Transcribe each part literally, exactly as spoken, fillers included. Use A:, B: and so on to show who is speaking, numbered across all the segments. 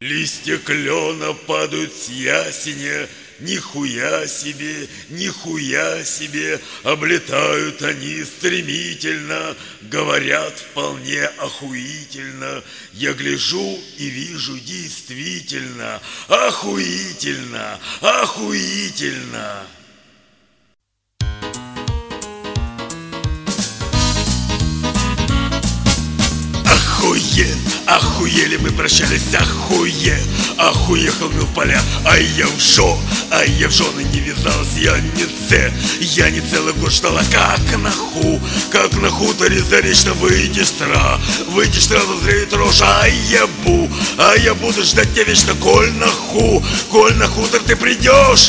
A: Листья клена падают с ясеня, нихуя себе, нихуя себе, облетают они стремительно, говорят вполне охуительно. Я гляжу и вижу действительно, охуительно, охуительно. Охуеть, охуели мы прощались, охуе, охуехал мы в поля, а я в жо, а я в жены не вязалась, я не це, я не целый год ждала, как наху, как на хуторе заречно выйдешь сра, выйдешь сразу зреет рожа, а я бу, а я буду ждать тебя вечно, коль наху, коль на хутор ты придешь.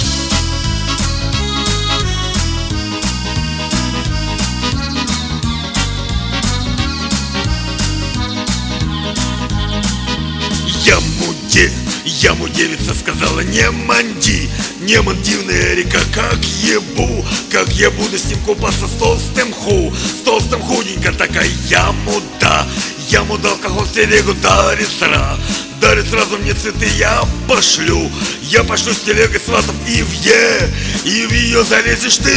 A: Я муде, я му девица сказала, не манди, не мандивная река, как ебу, как я буду с ним купаться с толстым ху, с толстым худенько такая, я муда, я муда алкоголь в телегу дарит сра, дарит сразу мне цветы, я пошлю, я пошлю с телегой сватов и в е, и в ее залезешь ты.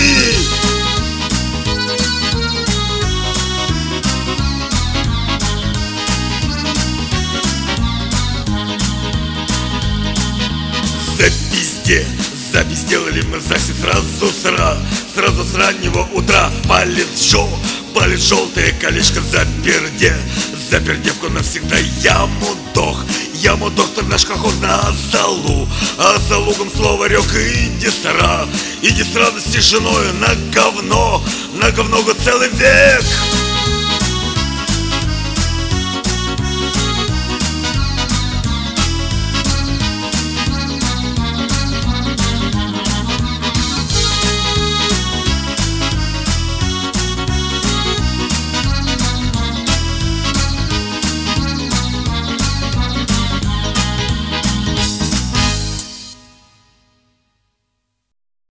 A: Запизде, запись сделали мы запись сразу сра, сразу с раннего утра. Палец жел, палец желтое колечко заперде, запердевку навсегда. Я мудох, я му доктор наш колхоз на залу, а за лугом слово рек, иди сра, иди с радости женою на говно, на говно год целый век.